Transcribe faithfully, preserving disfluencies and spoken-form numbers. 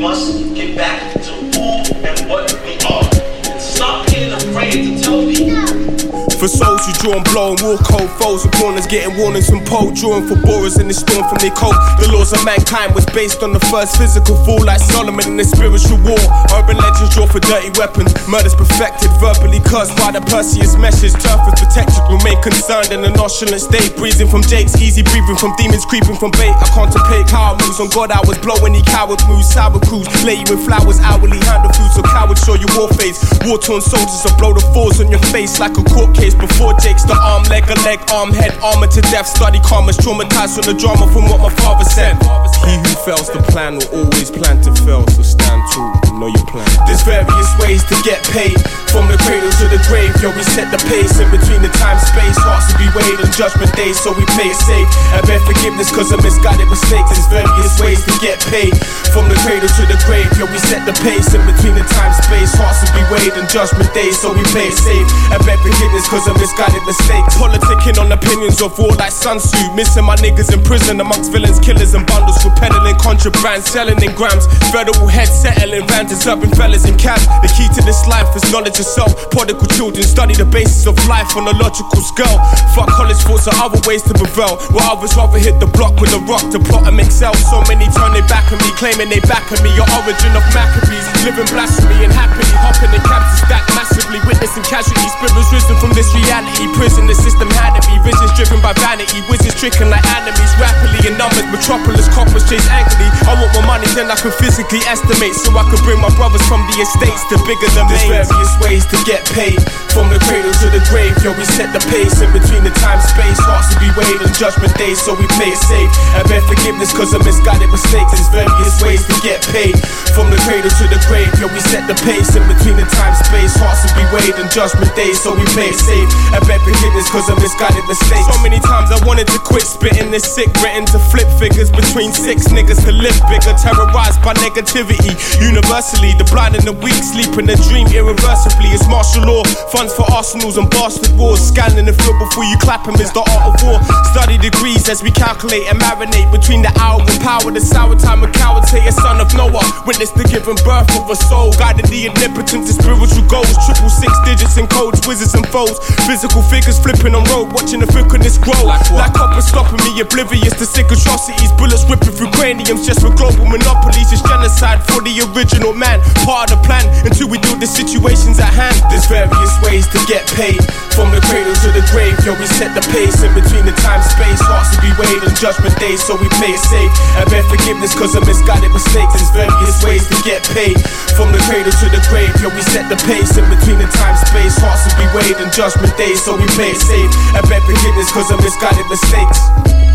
must get back to who and what we are. And stop being afraid to tell people. For souls who draw and blow and war cold foes and corners getting warnings from pole, drawing for borers in the storm from their coat. The laws of mankind was based on the first physical fall, like Solomon in the spiritual war. Urban legends draw for dirty weapons, murders perfected, verbally cursed by the Perseus meshes. Turf is protected, remain concerned in an oscillant state, breathing from jakes, easy breathing from demons creeping from bait. I contemplate power moves on God, I was blowing the coward moves, sour crews, lay you with flowers, hourly handle food, so cowards show your war face. War-torn soldiers will blow the fours on your face like a court case. Before Jake's the arm, leg, a leg, arm, head, armor to death. Study karma's traumatized from the drama from what my father said. He who fails to plan will always plan to fail, so stand tall, you know your plan. There's various ways to get paid, from the cradle to the grave. Yo, we set the pace in between the time space. Hearts will be weighed on judgment day, so we play it safe. I beg forgiveness cause of misguided mistakes. There's various ways to get paid, from the cradle to the grave. Yo, we set the pace in between the time space. Hearts will be weighed on judgment day, so we play it safe. I beg forgiveness cause of misguided mistakes. Politicking on opinions of war like Sun Tzu. Missing my niggas in prison amongst villains, killers and bundles. For peddling contraband, selling in grams. Federal heads settling vans, deserving fellas in cabs. The key to this life is knowledge of self. Prodigal children study the basis of life on a logical scale. Fuck college thoughts are other ways to prevail, while others rather hit the block with a rock to plot and make sell. So many turn their back on me, claiming they back on me. Your origin of Maccabees, living blasphemy and happily hopping in cabs to stack massively, witnessing casualties. Spirits risen from this reality. Prison, the system had to be. Visions driven by vanity, wizards tricking like enemies. Rapidly in numbers, metropolis, coppers chase angrily. I want more money than I can physically estimate, so I can bring my brothers from the estates to bigger than There's mains. Various ways to get paid, from the cradle to the grave. Yo, we set the pace in between the time space. Hearts will be weighed on judgment day, so we play it safe. I beg forgiveness cause of misguided mistakes. There's various ways to get paid, from the cradle to the grave. Yo, we set the pace in between the time space. Hearts will be weighed on judgment day, so we play it safe. I beg forgiveness cause of misguided mistakes. So many times I wanted to quit spitting this sick, written to flip figures between six niggas to live bigger. Terrorized by negativity universally, the blind and the weak sleep in a dream irreversibly. It's martial law, funds for arsenals and bastard wars. Scanning the field before you clap him is the art of war. Study degrees as we calculate and marinate between the hour and power. The sour time of cowards, say a son of Noah. Witness the giving birth of a soul, guided the omnipotent to spiritual goals. Triple six digits in codes, wizards and foes. Physical figures flipping on road, watching the fickleness grow. Like, like copper stopping me, oblivious to sick atrocities. Bullets ripping through craniums just for global monopolies. It's genocide for the original man, part of the plan until we deal the situations at hand. There's various ways to get paid, from the cradle to the grave. Yo, we set the pace in between the time space. Hearts will be weighed on judgment day, so we play it safe. I beg forgiveness cause of misguided mistakes. There's various ways to get paid, from the cradle to the grave. Yo, we set the pace in between the time space. Hearts will be weighed on judgment day, so we play it safe. I beg forgiveness cause of misguided mistakes.